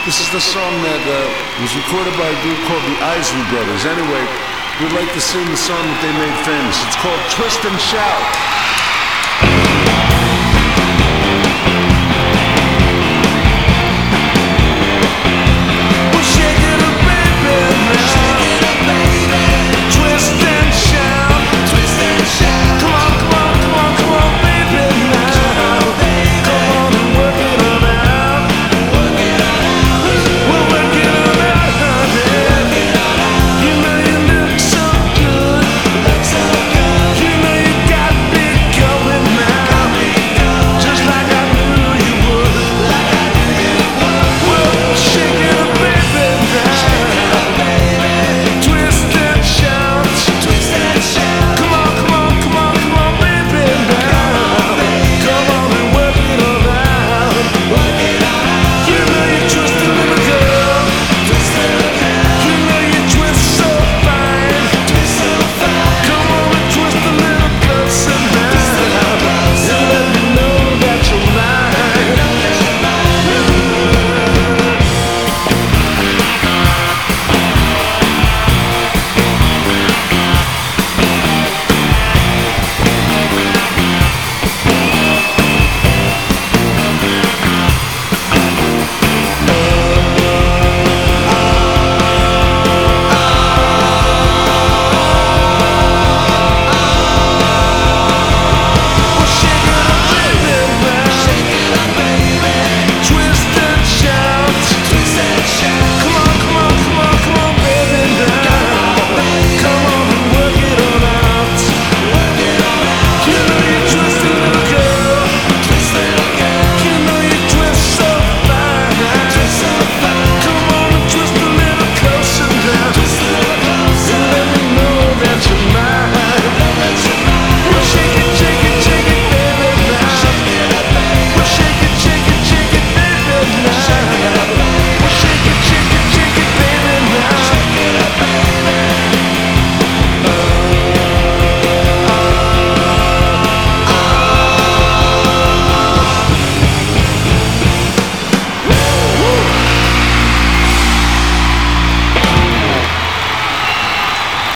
This is the song that was recorded by a group called the Isley Brothers. Anyway, we'd like to sing the song that they made famous. It's called Twist and Shout.